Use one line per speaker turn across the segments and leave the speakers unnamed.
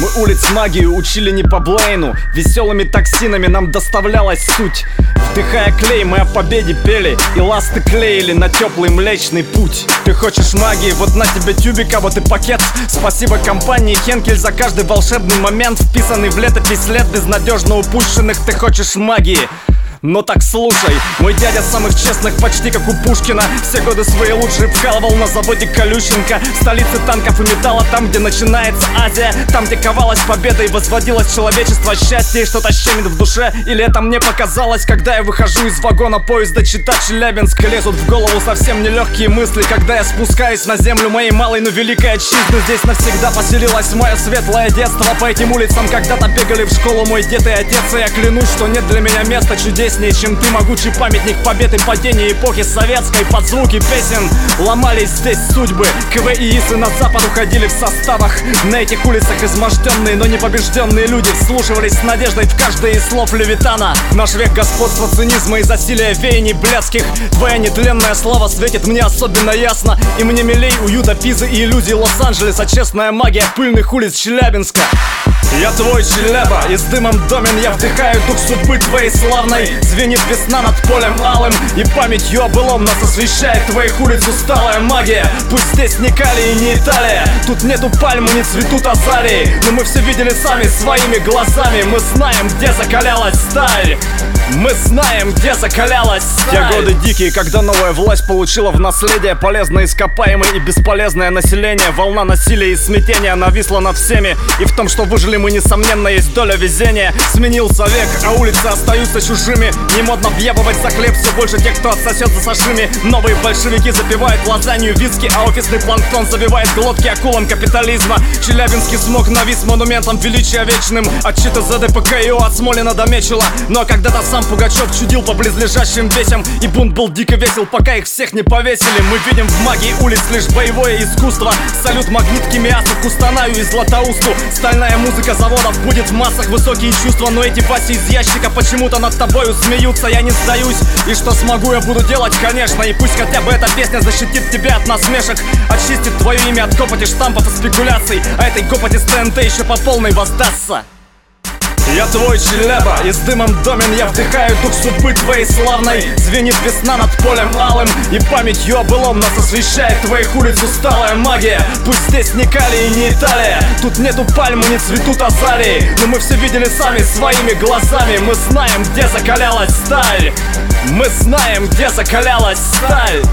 Мы улиц магию учили не по Блейну. Веселыми токсинами нам доставлялась суть. Вдыхая клей, мы о победе пели и ласты клеили на теплый млечный путь. Ты хочешь магии, вот на тебе тюбик, а вот и пакет. Спасибо компании Хенкель за каждый волшебный момент, вписанный в летопись лет безнадежно упущенных. Ты хочешь магии? Но так слушай, мой дядя самых честных, почти как у Пушкина. Все годы свои лучшие вкалывал на заводе Колющенко. В столице танков и металла, там, где начинается Азия. Там, где ковалась победа и возводилось человечество. Счастье и что-то щемит в душе. Или это мне показалось, когда я выхожу из вагона поезда Чита-Челябинск. Лезут в голову совсем нелегкие мысли, когда я спускаюсь на землю моей малой, но великой отчизны. Здесь навсегда поселилось мое светлое детство. По этим улицам когда-то бегали в школу мой дед и отец. И я клянусь, что нет для меня места чудеснее, чем ты, могучий памятник побед и падения эпохи советской. Под звуки песен ломались здесь судьбы. КВИИсы на запад уходили в составах. На этих улицах изможденные, но не побежденные люди вслушивались с надеждой в каждое из слов Левитана. Наш век господства цинизма и засилия веяний блядских. Твоя нетленная слава светит мне особенно ясно. И мне милей уюта Пизы и иллюзий Лос-Анджелеса. Честная магия пыльных улиц Челябинска. Я твой Челяба, и с дымом домен я вдыхаю дух судьбы твоей славной. Звенит весна над полем алым, и памятью о былом нас освещает твоих улиц усталая магия. Пусть здесь не Калий и не Италия, тут нету пальмы, не цветут азалии, но мы все видели сами своими глазами. Мы знаем, где закалялась сталь. Мы знаем, где закалялась сталь. Те годы дикие, когда новая власть получила в наследие полезные ископаемые и бесполезное население. Волна насилия и смятения нависла над всеми, и в том, что выжили мы, несомненно, есть доля везения. Сменился век, а улицы остаются чужими. Не модно въебывать за хлеб, все больше тех, кто отсосет за сашими. Новые большевики запивают лазанью виски, а офисный планктон забивает глотки акулам капитализма. Челябинский смог навис монументом величия вечным. Отчиты ЗДПК от Смолина до Мечела. Но когда-то сам Пугачев чудил по близлежащим весям, и бунт был дико весел, пока их всех не повесили. Мы видим в магии улиц лишь боевое искусство. Салют магнитки Миасу, Кустанаю и Златоусту. Стальная музыка заводов будет в массах высокие чувства. Но эти паси из ящика почему-то над тобою смеются. Я не сдаюсь, и что смогу, я буду делать, конечно. И пусть хотя бы эта песня защитит тебя от насмешек, очистит твое имя от копоти, штампов и спекуляций. А этой копоти с ТНТ еще по полной воздастся. Я твой Челяба, и с дымом домен я вдыхаю дух судьбы твоей славной. Звенит весна над полем алым, и памятью о былом нас освещает твоих улиц усталая магия. Пусть здесь не Калий и не Италия, тут нету пальмы, не цветут азалии, но мы все видели сами своими глазами. Мы знаем, где закалялась сталь. Мы знаем, где закалялась сталь.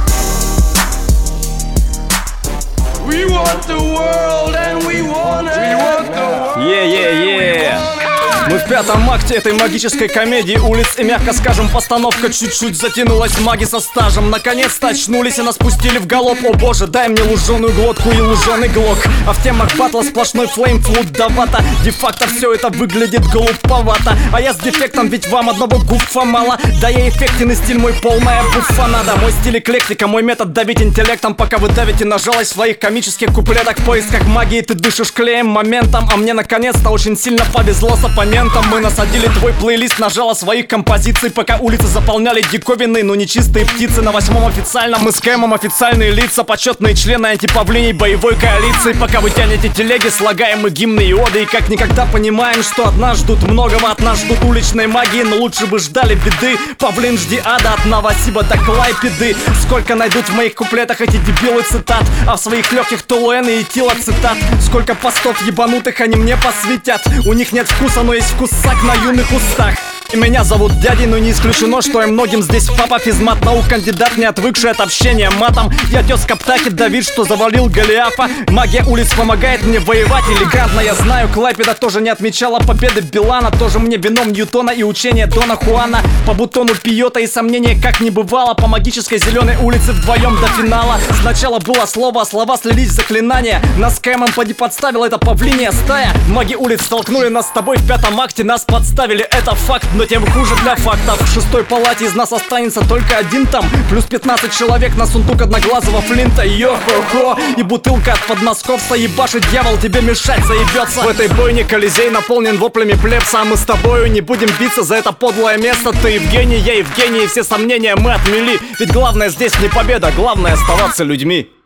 We want the world and we want the world.
Yeah. Мы в пятом акте этой магической комедии улиц, и, мягко скажем, постановка чуть-чуть затянулась. Маги со стажем наконец-то очнулись и нас пустили в галоп. О боже, дай мне луженую глотку и луженый глок. А в темах батла сплошной флейм флудовато. Де-факто все это выглядит глуповато. А я с дефектом, ведь вам одного гуфа мало. Да я эффектен и стиль мой полная буфанада. Мой стиль эклектика, мой метод давить интеллектом. Пока вы давите на жалость в своих комических куплетах. В поисках магии ты дышишь клеем моментом. А мне наконец-то очень сильно повезло с оппонентом. Мы насадили твой плейлист на жало своих композиций, пока улицы заполняли диковинные, но нечистые птицы. На 8-м официальном мы с Кэмом официальные лица, почетные члены антипавлиний боевой коалиции. Пока вы тянете телеги, слагаем мы гимны и оды, и как никогда понимаем, что от нас ждут многого. От нас ждут уличной магии, но лучше бы ждали беды. Павлин, жди ада от Новосиба до Клайпеды. Сколько найдут в моих куплетах эти дебилы цитат, а в своих легких Толуэн и Тила цитат. Сколько постов ебанутых они мне посвятят. У них нет вкуса, но есть вкусак на юных устах. И меня зовут дядей, но не исключено, что я многим здесь папа. Физмат наук, кандидат, не отвыкший от общения матом. Я тезка Птахи, Давид, что завалил Голиафа. Магия улиц помогает мне воевать элегантно. Я знаю, Клайпеда тоже не отмечала победы Билана. Тоже мне вином Ньютона и учение Дона Хуана. По бутону Пиота и сомнения как не бывало. По магической зеленой улице вдвоем до финала. Сначала было слово, а слова слились в заклинания. Нас с Кэмом поди подставила эта павлиния стая. Маги улиц столкнули нас с тобой в пятом акте. Нас подставили, это факт. Но тем хуже для фактов. В 6-й палате из нас останется только один там. Плюс 15 человек на сундук одноглазого Флинта. Йо-хо-хо. И бутылка от подмосковца. Ебашит дьявол, тебе мешать заебется. В этой бойне Колизей наполнен воплями плебса. А мы с тобою не будем биться за это подлое место. Ты Евгений, я Евгений, и все сомнения мы отмели. Ведь главное здесь не победа, главное оставаться людьми.